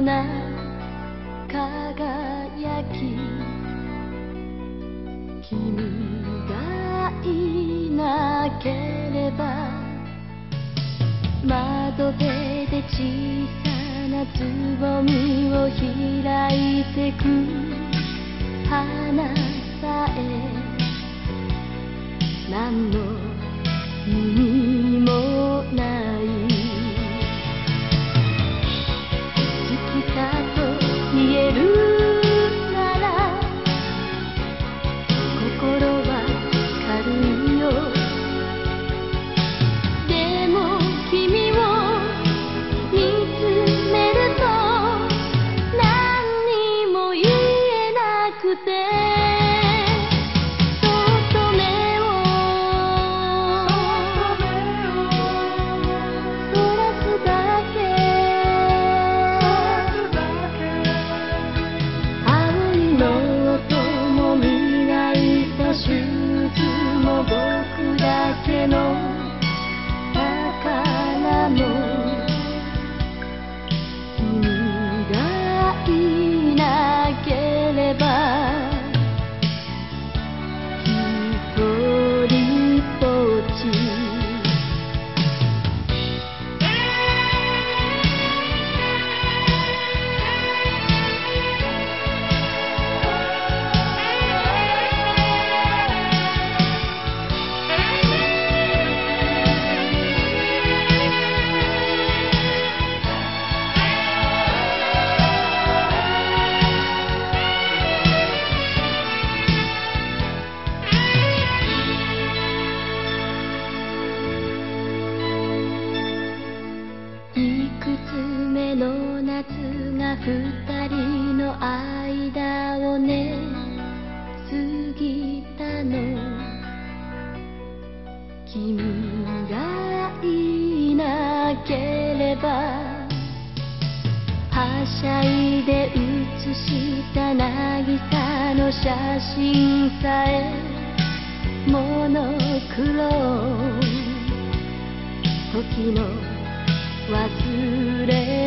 な輝き、君がいなければ窓辺で小さなつぼみを開いてく花さえ何の意味もない。好きだと言えるなら心は軽いよ。でも君を見つめると何にも言えなくて、そっと目をそらすだけ。青いノートも見ないとシューズも僕だけの宝も、君がいなければ一人ぼっち。いくつ目の夏が二人の間をね過ぎたの。君がいなければはしゃいで写した渚の写真さえモノクロ時の忘れ